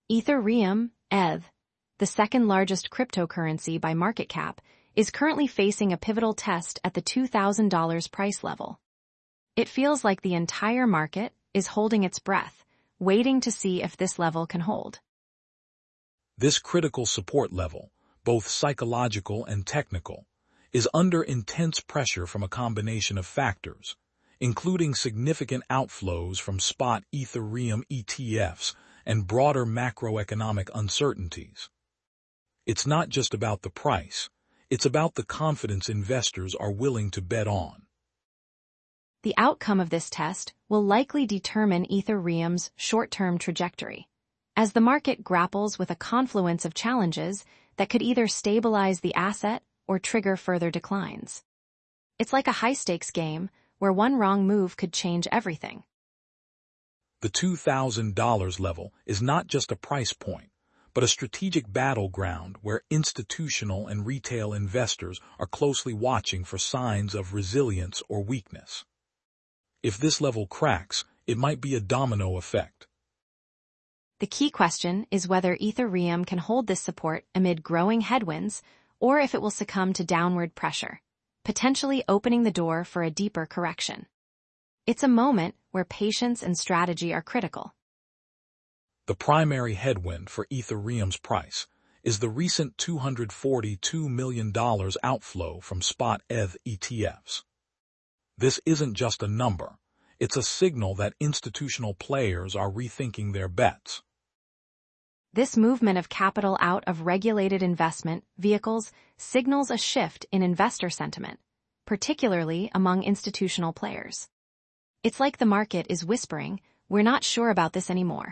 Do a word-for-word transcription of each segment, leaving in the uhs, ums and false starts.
Ethereum, E T H, the second largest cryptocurrency by market cap, is currently facing a pivotal test at the two thousand dollars price level. It feels like the entire market is holding its breath, waiting to see if this level can hold. This critical support level, both psychological and technical, is under intense pressure from a combination of factors, including significant outflows from spot Ethereum E T Fs and broader macroeconomic uncertainties. It's not just about the price, it's about the confidence investors are willing to bet on. The outcome of this test will likely determine Ethereum's short-term trajectory, as the market grapples with a confluence of challenges that could either stabilize the asset or trigger further declines. It's like a high-stakes game where one wrong move could change everything. The two thousand dollars level is not just a price point, but a strategic battleground where institutional and retail investors are closely watching for signs of resilience or weakness. If this level cracks, it might be a domino effect. The key question is whether Ethereum can hold this support amid growing headwinds, or if it will succumb to downward pressure, potentially opening the door for a deeper correction. It's a moment where patience and strategy are critical. The primary headwind for Ethereum's price is the recent two hundred forty-two million dollars outflow from spot E T H E T Fs. This isn't just a number, it's a signal that institutional players are rethinking their bets. This movement of capital out of regulated investment vehicles signals a shift in investor sentiment, particularly among institutional players. It's like the market is whispering, "We're not sure about this anymore."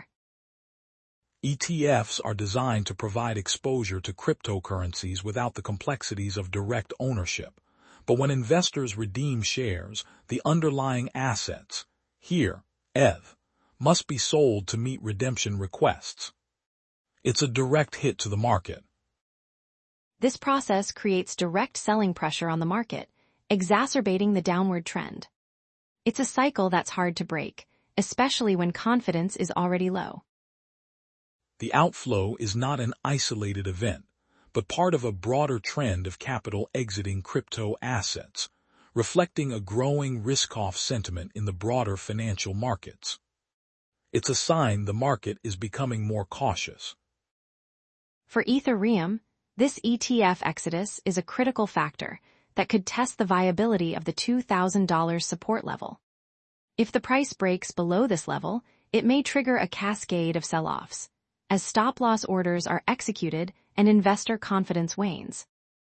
E T Fs are designed to provide exposure to cryptocurrencies without the complexities of direct ownership. But when investors redeem shares, the underlying assets, here, E T H, must be sold to meet redemption requests. It's a direct hit to the market. This process creates direct selling pressure on the market, exacerbating the downward trend. It's a cycle that's hard to break, especially when confidence is already low. The outflow is not an isolated event, but part of a broader trend of capital exiting crypto assets, reflecting a growing risk-off sentiment in the broader financial markets. It's a sign the market is becoming more cautious. For Ethereum, this E T F exodus is a critical factor that could test the viability of the two thousand dollars support level. If the price breaks below this level, it may trigger a cascade of sell-offs, as stop-loss orders are executed and investor confidence wanes.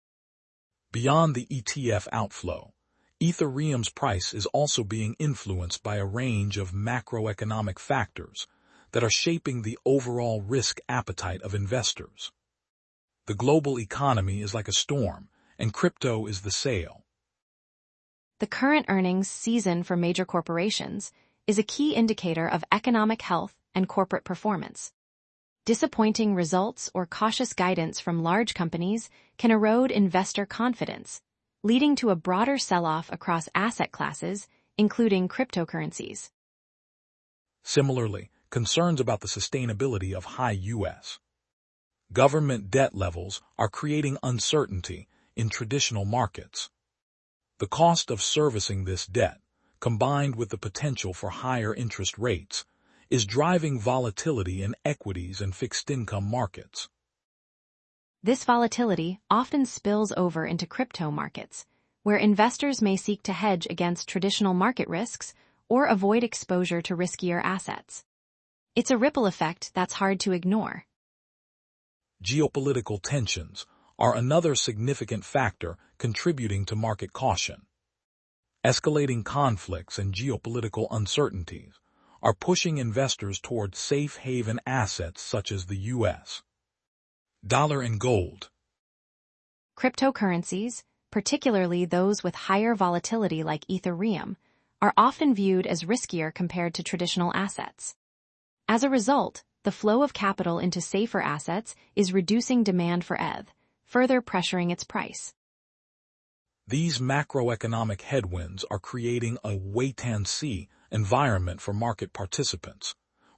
Beyond the E T F outflow, Ethereum's price is also being influenced by a range of macroeconomic factors that are shaping the overall risk appetite of investors. The global economy is like a storm, and crypto is the sail. The current earnings season for major corporations is a key indicator of economic health and corporate performance. Disappointing results or cautious guidance from large companies can erode investor confidence, leading to a broader sell-off across asset classes, including cryptocurrencies. Similarly, concerns about the sustainability of high U S government debt levels are creating uncertainty in traditional markets. The cost of servicing this debt, combined with the potential for higher interest rates, is driving volatility in equities and fixed-income markets. This volatility often spills over into crypto markets, where investors may seek to hedge against traditional market risks or avoid exposure to riskier assets. It's a ripple effect that's hard to ignore. Geopolitical tensions are another significant factor contributing to market caution. Escalating conflicts and geopolitical uncertainties are pushing investors toward safe haven assets such as the U S dollar and gold. Cryptocurrencies, particularly those with higher volatility like Ethereum, are often viewed as riskier compared to traditional assets. As a result, the flow of capital into safer assets is reducing demand for E T H, further pressuring its price. These macroeconomic headwinds are creating a wait-and-see environment for market participants,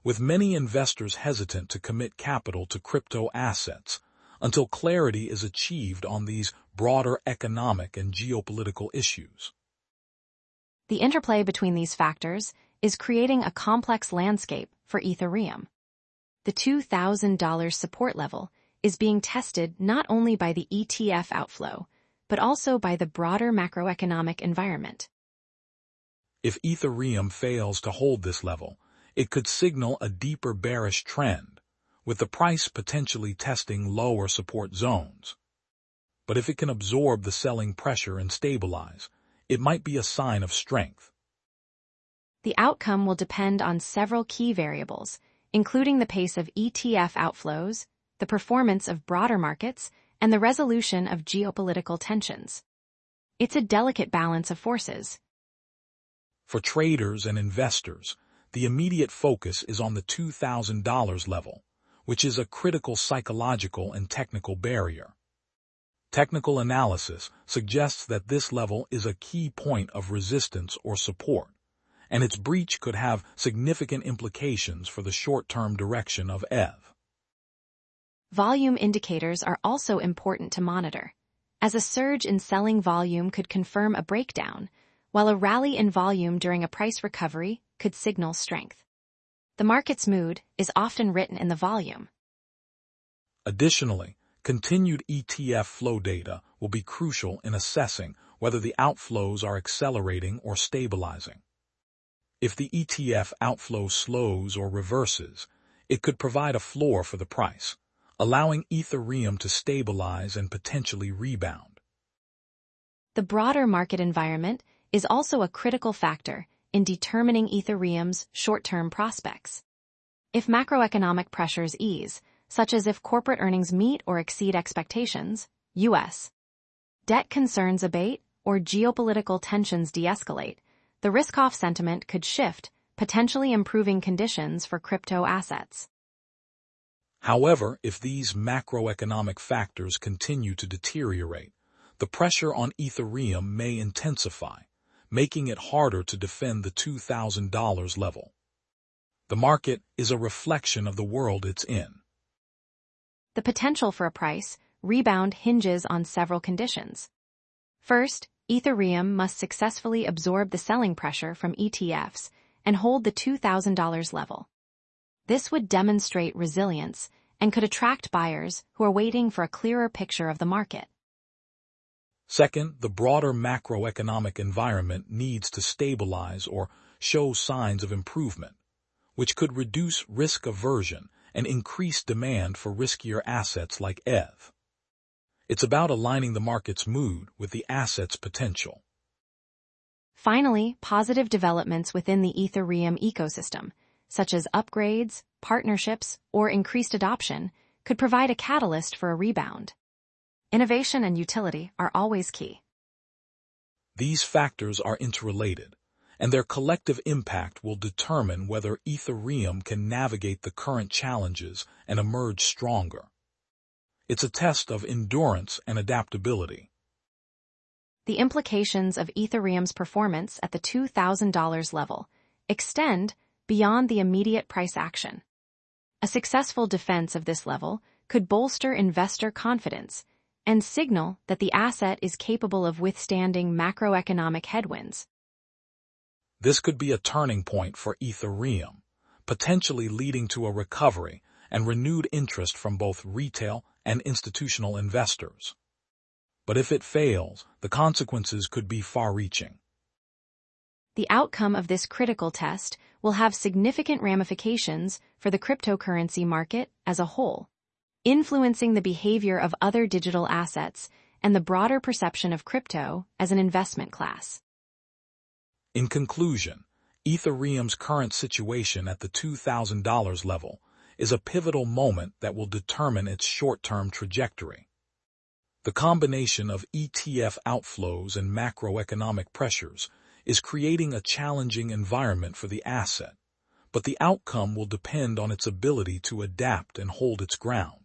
with many investors hesitant to commit capital to crypto assets until clarity is achieved on these broader economic and geopolitical issues. The interplay between these factors is creating a complex landscape for Ethereum. The two thousand dollars support level is being tested not only by the E T F outflow, but also by the broader macroeconomic environment. If Ethereum fails to hold this level, it could signal a deeper bearish trend, with the price potentially testing lower support zones. But if it can absorb the selling pressure and stabilize, it might be a sign of strength. The outcome will depend on several key variables, including the pace of E T F outflows, the performance of broader markets, and the resolution of geopolitical tensions. It's a delicate balance of forces. For traders and investors, the immediate focus is on the two thousand dollars level, which is a critical psychological and technical barrier. Technical analysis suggests that this level is a key point of resistance or support, and its breach could have significant implications for the short-term direction of E T H. Volume indicators are also important to monitor, as a surge in selling volume could confirm a breakdown, while a rally in volume during a price recovery could signal strength. The market's mood is often written in the volume. Additionally, continued E T F flow data will be crucial in assessing whether the outflows are accelerating or stabilizing. If the E T F outflow slows or reverses, it could provide a floor for the price, allowing Ethereum to stabilize and potentially rebound. The broader market environment is also a critical factor in determining Ethereum's short-term prospects. If macroeconomic pressures ease, such as if corporate earnings meet or exceed expectations, U S debt concerns abate, or geopolitical tensions de-escalate, the risk-off sentiment could shift, potentially improving conditions for crypto assets. However, if these macroeconomic factors continue to deteriorate, the pressure on Ethereum may intensify, making it harder to defend the two thousand dollars level. The market is a reflection of the world it's in. The potential for a price rebound hinges on several conditions. First, Ethereum must successfully absorb the selling pressure from E T Fs and hold the two thousand dollars level. This would demonstrate resilience and could attract buyers who are waiting for a clearer picture of the market. Second, the broader macroeconomic environment needs to stabilize or show signs of improvement, which could reduce risk aversion and increase demand for riskier assets like E T H. It's about aligning the market's mood with the asset's potential. Finally, positive developments within the Ethereum ecosystem, such as upgrades, partnerships, or increased adoption, could provide a catalyst for a rebound. Innovation and utility are always key. These factors are interrelated, and their collective impact will determine whether Ethereum can navigate the current challenges and emerge stronger. It's a test of endurance and adaptability. The implications of Ethereum's performance at the two thousand dollars level extend beyond the immediate price action. A successful defense of this level could bolster investor confidence and signal that the asset is capable of withstanding macroeconomic headwinds. This could be a turning point for Ethereum, potentially leading to a recovery and renewed interest from both retail and institutional investors. But if it fails, the consequences could be far-reaching. The outcome of this critical test will have significant ramifications for the cryptocurrency market as a whole, influencing the behavior of other digital assets and the broader perception of crypto as an investment class. In conclusion, Ethereum's current situation at the two thousand dollars level is a pivotal moment that will determine its short-term trajectory. The combination of E T F outflows and macroeconomic pressures is creating a challenging environment for the asset, but the outcome will depend on its ability to adapt and hold its ground.